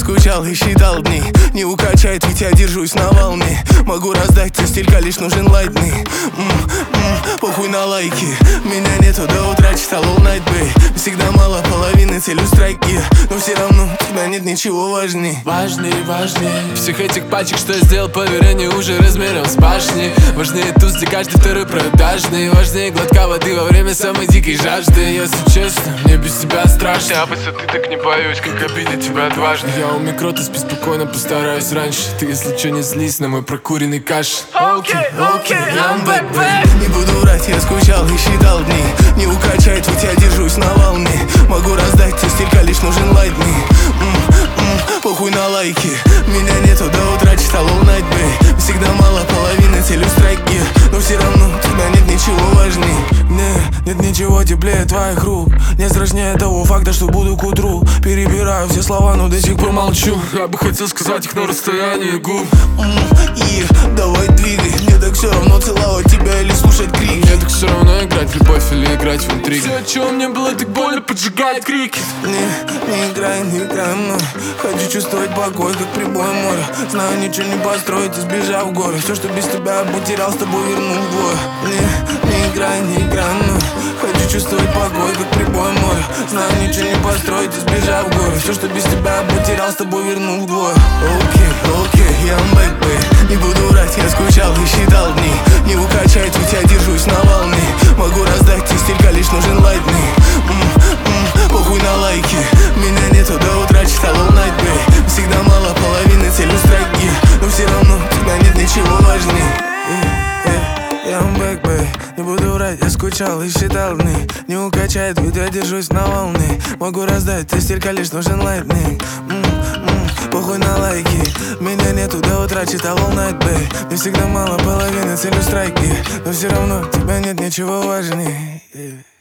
скучал и считал дни. Не укачает, ведь я держусь на волне. Могу раздать тебе стилька, лишь нужен лайтный. Похуй на лайки. Меня нету до утра, читал all night, babe. Всегда мало половины, целью страйки. Но все равно у тебя нет ничего важней. Важнее всех этих пачек, что я сделал по верению уже размером с башни. Важнее туз, где каждый второй продажный. Важнее глотка воды во время самой дикой жажды. Если честно, мне без тебя страшно. Я высоты так не боюсь, как обидеть тебя дважды. Я у микро, ты спи спокойно, постараюсь раньше. Ты, если чё, не злись на мой прокуренный каш. Окей, I'm back, babe. Не буду врать, я скучал и считал дни. Не укачает, ведь я держусь на волне. Могу раздать тебе стилька, лишь нужен лайтный. Похуй на лайки. Меня нету до утра, читал all night, babe. Всегда мало половины, целью страйки. Но все равно у тебя нет ничего важней. Нет ничего теплее твоих рук. Не страшнее того факта, что буду к утру. Перебираю все слова, но до сих пор молчу. Я бы хотел сказать их на расстоянии губ. И давай двигай. Мне так все равно целовать тебя или слушать крики. Мне так все равно играть в любовь или играть в интриги. Все, от чего мне было так больно, поджигает крики. Не играй мной. Хочу чувствовать покой, как прибой моря. Знаю, ничего не построить, избежав горы. Все, что без тебя я потерял, с тобой верну вдвое. Не играй мной. Хочу чувствовать покой, как прибой моря. Знаю, ничего не построить, избежав горы. Все, что без тебя я потерял, с тобой верну вдвое. Окей, I'm back, babe. Не буду врать, я скучал и считал дни. Не укачает, ведь я держусь на волне. Могу раздать тебе стилька, лишь нужен лайтный. Похуй на лайки. Меня нету до утра, читал all night, babe. Всегда мало половины, целью страйки. Но все равно у тебя нет ничего важней. I'm back, babe. Не буду врать, я скучал и считал дни. Не укачает, ведь я держусь на волне. Могу раздать тебе стилька, лишь нужен лайтный. Похуй на лайки. Меня нету до утра, читал all night, babe. Не всегда мало половины, целью страйки. Но все равно у тебя нет ничего важней.